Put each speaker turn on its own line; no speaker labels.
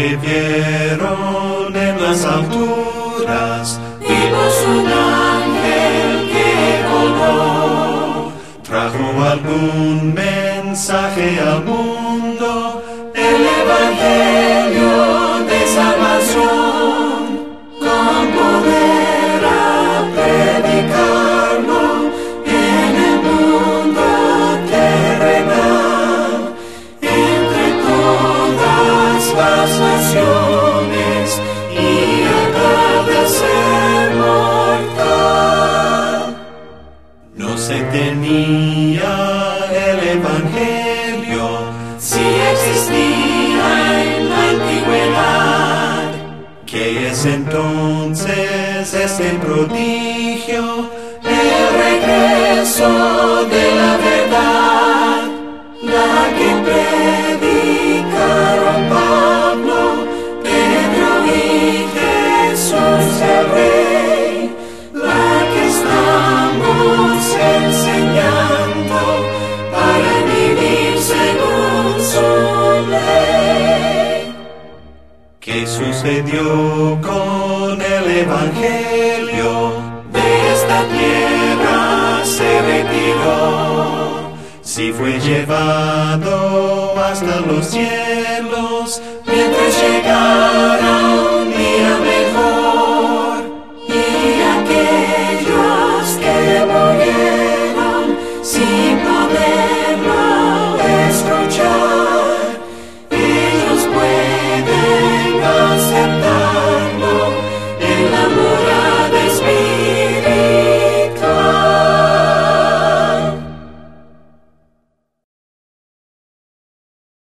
que vieron en las alturas,
vimos un ángel que voló.
¿trajo algún mensaje al mundo?
El evangelio de salvación, con poder a predicarlo en el mundo terrenal, entre todas las naciones, y acá de ser mortal.
No se tenía el evangelio,
Si existía en la antigüedad,
¿qué es entonces este prodigio?
el regreso de la verdad, la que predicaron Pablo, Pedro y Jesús el Rey, la que estamos enseñando para vivir según su ley.
¿Qué sucedió con el evangelio?
De esta tierra se retiró,
Si fue llevado hasta los cielos,
mientras llegara